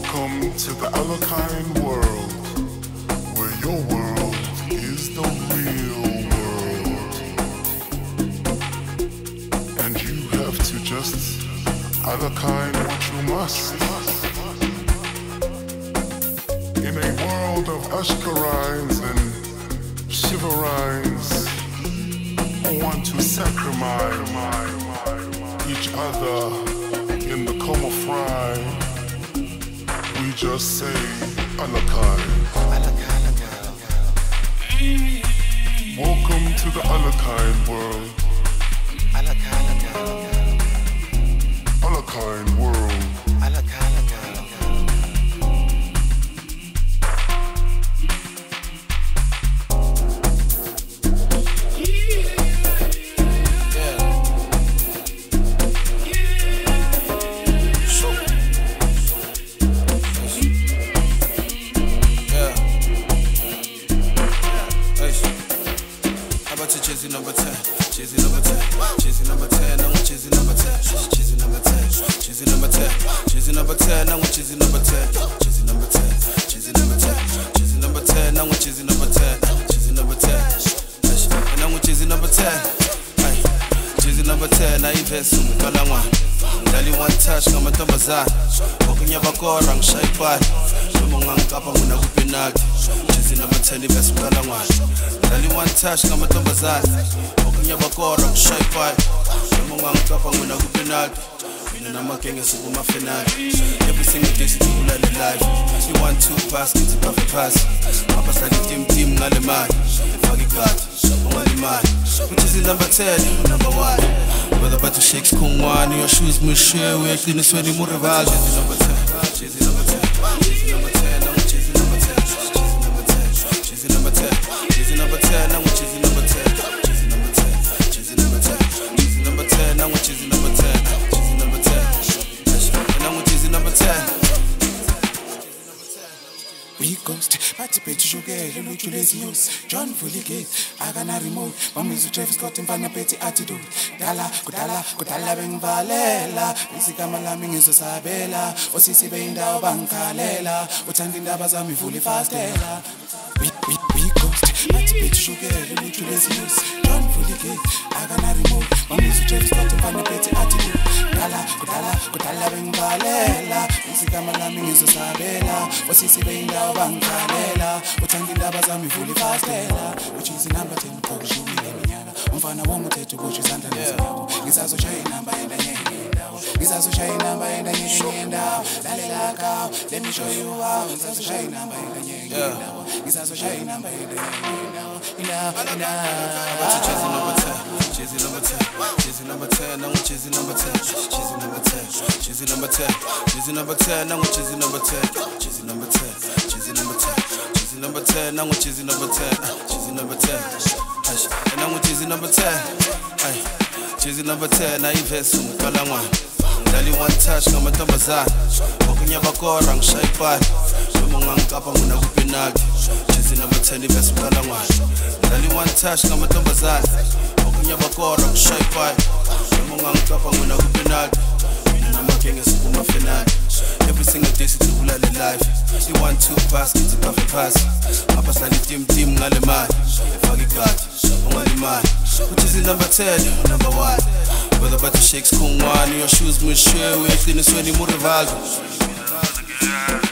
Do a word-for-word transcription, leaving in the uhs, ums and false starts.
Welcome to the Alakine world, where your world is the real world. And you have to just Alakine what you must. In a world of Ashkarines and Shivarines who want to sacrifice each other in the coma fry, we just say Alakine. Welcome to the Alakine world. Alakine world. Chizzy number ten, Chizzy number ten, Chizzy number ten, I'm with Chizzy number ten, Chizzy number ten, Chizzy number ten, Chizzy number ten, I'm with Chizzy number ten, Chizzy number ten, Chizzy number ten, Chizzy number ten, I'm with Chizzy number ten, Chizzy number ten, and I'm with Chizzy number ten, Chizzy number ten, I invest in Kalangwa. Dali one touch, kama tambazana. Wakunya bakora, ngshayipani. Lumunga ngkapa nguna kupinati. Chizzy number ten, invest in Kalangwa. Dali one touch, kama tambazana. Wakunya bakora, ngshayipani. Lumunga ngkapa nguna kupinati. Mina namakenga sukuma finali. Every single day sikhula le life. She want two pass, kithi perfect pass. Papa sali team team ngale mali. Faki kati, ungali mali. Chizzy number ten, number one. Whether about to shakes kungwani, your shoes mushe, we actually sweaty more rival. Chizzy number ten, Chizzy number ten, Chizzy number ten, I'm with Chizzy number ten, Chizzy number ten, Chizzy number ten, I'm with Chizzy number ten, Chizzy number ten, Chizzy number ten, Chizzy number ten, I'm with Chizzy number ten, Chizzy number ten, and I'm with Chizzy number ten. We ghost, party page sugar, look to lazy use. John fully gate, I gonna remote. Mami's to Travis got him for a petty attitude. Dala, Kudala, Kudala Beng Valela, Misika Malaming is a Sabela, or Sisi Benda Bankalela, or Tandin Dabazami fully fastella. We, we, we ghost, party page sugar, look to lazy use. John fully gate, I gonna remote. Mami's to Travis got him for a petty attitude. Dala, Kudala, Kudala Beng Valela, Misika Malaming is a Sabela, or Sisi Benda Bankalela, uthanda indaba zami vula ifastela, uchizi number ten kokushumile iminyaka, umfana womthetho kusho izandla nezinyawo, ngisazoshaya inamba yenda nyenye indawo, ngisazoshaya inamba yenda nyenye indawo, lalela kawo, let me show you how, ngisazoshaya inamba yenda nyenye indawo, ngisazoshaya inamba yenda nyenye indawo, indawo, indawo. Chizzy number ten, Chizzy number ten, Chizzy number ten, I'm with Chizzy number ten, Chizzy number ten, Chizzy number ten, Chizzy number ten, I'm with Chizzy number ten, Chizzy number ten, Chizzy number ten, Chizzy number ten, I'm with Chizzy number ten, Chizzy number ten, and I'm with Chizzy number ten, Chizzy number ten, I invest in Kalangwa. Dali one touch, kama tambazana. Wakunya bakora, ngshayipani. Lumunga ngkapa nguna kupinati. Chizzy number ten, invest in Kalangwa. Dali one touch, kama tambazana. Wakunya bakora, ngshayipani. Lumunga ngkapa nguna kupinati. Namakenga sukuma finali. Every single day sikhula le life. She want two pass, kithi perfect pass. Papa sali team team ngale mali. Faki kati, ungali mali. Chizzy number ten, number one. Whether about to shakes kungwani, your shoes mushe, we actually sweaty more rival.